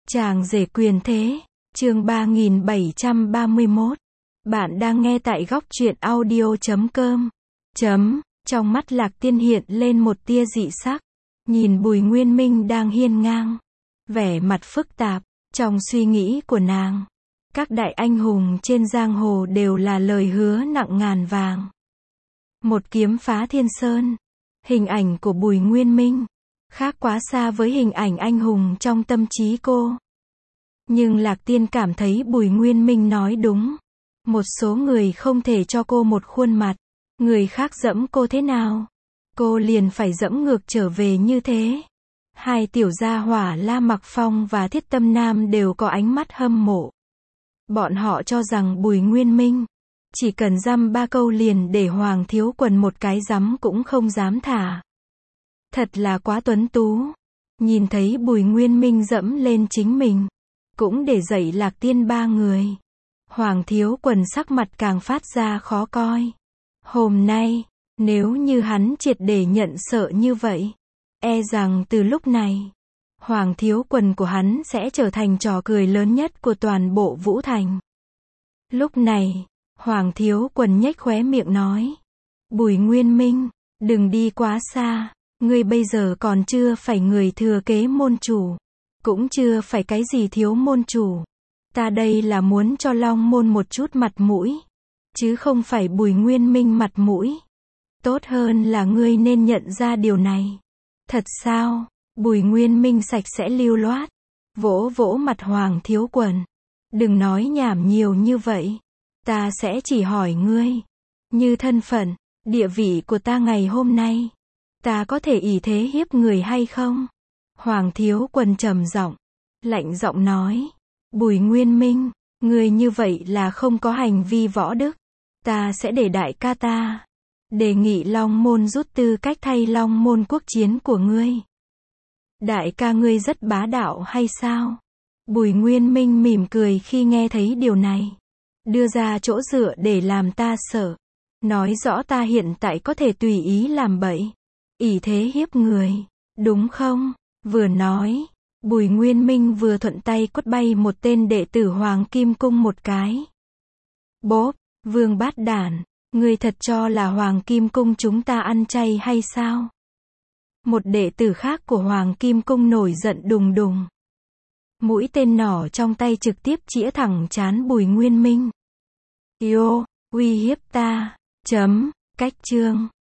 Chàng rể quyền thế, chương 3731. Bạn đang nghe tại góc truyện audio.com. Trong mắt Lạc Tiên hiện lên một tia dị sắc. Nhìn Bùi Nguyên Minh đang hiên ngang, vẻ mặt phức tạp. Trong suy nghĩ của nàng, các đại anh hùng trên giang hồ đều là lời hứa nặng ngàn vàng. Một kiếm phá thiên sơn. Hình ảnh của Bùi Nguyên Minh khác quá xa với hình ảnh anh hùng trong tâm trí cô. Nhưng Lạc Tiên cảm thấy Bùi Nguyên Minh nói đúng. Một số người không thể cho cô một khuôn mặt. Người khác dẫm cô thế nào, cô liền phải dẫm ngược trở về như thế. Hai tiểu gia hỏa La Mặc Phong và Thiết Tâm Nam đều có ánh mắt hâm mộ. Bọn họ cho rằng Bùi Nguyên Minh chỉ cần dăm ba câu liền để Hoàng Thiếu Quần một cái dám cũng không dám thả. Thật là quá tuấn tú. Nhìn thấy Bùi Nguyên Minh dẫm lên chính mình, cũng để dậy Lạc Tiên ba người. Hoàng Thiếu Quần sắc mặt càng phát ra khó coi. Hôm nay, nếu như hắn triệt để nhận sợ như vậy, e rằng từ lúc này, Hoàng Thiếu Quần của hắn sẽ trở thành trò cười lớn nhất của toàn bộ Vũ Thành. Lúc này, Hoàng Thiếu Quần nhếch khóe miệng nói: Bùi Nguyên Minh, đừng đi quá xa, ngươi bây giờ còn chưa phải người thừa kế môn chủ, cũng chưa phải cái gì thiếu môn chủ. Ta đây là muốn cho Long Môn một chút mặt mũi, chứ không phải Bùi Nguyên Minh mặt mũi. Tốt hơn là ngươi nên nhận ra điều này. Thật sao? Bùi Nguyên Minh sạch sẽ lưu loát, vỗ vỗ mặt Hoàng Thiếu Quần. Đừng nói nhảm nhiều như vậy. Ta sẽ chỉ hỏi ngươi, như thân phận, địa vị của ta ngày hôm nay, ta có thể ỷ thế hiếp người hay không? Hoàng Thiếu Quần trầm giọng, lạnh giọng nói: Bùi Nguyên Minh, ngươi như vậy là không có hành vi võ đức. Ta sẽ để đại ca ta đề nghị Long Môn rút tư cách thay Long Môn quốc chiến của ngươi. Đại ca ngươi rất bá đạo hay sao? Bùi Nguyên Minh mỉm cười khi nghe thấy điều này. Đưa ra chỗ dựa để làm ta sợ. Nói rõ ta hiện tại có thể tùy ý làm bậy, ỷ thế hiếp người, đúng không? Vừa nói, Bùi Nguyên Minh vừa thuận tay quất bay một tên đệ tử Hoàng Kim Cung một cái. Bốp, Vương Bát Đản, ngươi thật cho là Hoàng Kim Cung chúng ta ăn chay hay sao? Một đệ tử khác của Hoàng Kim Cung nổi giận đùng đùng. Mũi tên nỏ trong tay trực tiếp chĩa thẳng trán Bùi Nguyên Minh. Yêu, uy hiếp ta. Cách chương